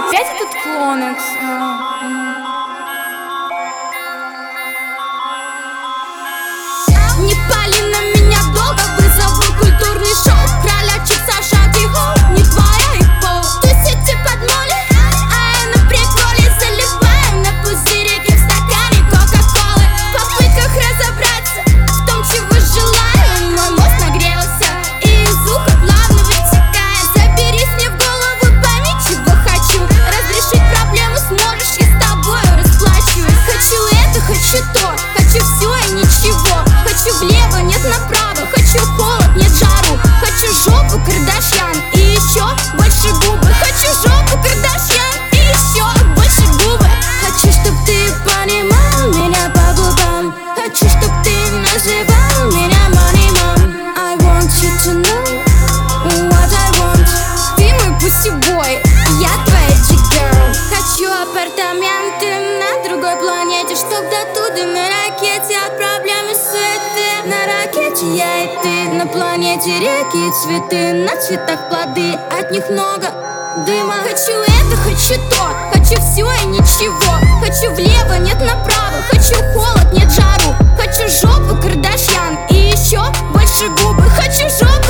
Опять этот клонекс. Не пали на меня долго, вызову культурный шоу. Кролячик Саша Тихо, не твоя и пол. Тусите под моли, а я на приколе заливаю на пузырики в стакане кока-колы. В попытках разобраться в том, чего желаю. Мой мозг нагрелся, и из уха плавно вытекает. Заберись мне в голову, пойми, чего хочу. Разрешить проблему сможешь, я с тобою расплачиваюсь. Хочу это, хочу то, хочу все и ничего. Хочу влево, нет направо, хочу холод, нет жару. Хочу жопу Кардашьян и еще больше губы. Хочу жопу Кардашьян и еще больше губы. Хочу, чтоб ты понимал меня по губам. Хочу, чтоб ты называл меня money mom. I want you to know what I want. Ты мой pussy boy, я твоя G-girl. Хочу апартаменты на другой планете, чтоб до туда на ракете отправляем суеты. На ракете я и ты, на планете реки и цветы. На цветах плоды, от них много дыма. Хочу это, хочу то, хочу все и ничего. Хочу влево, нет направо, хочу холод, нет жару. Хочу жопу Кардашьян и еще больше губы. Хочу жопу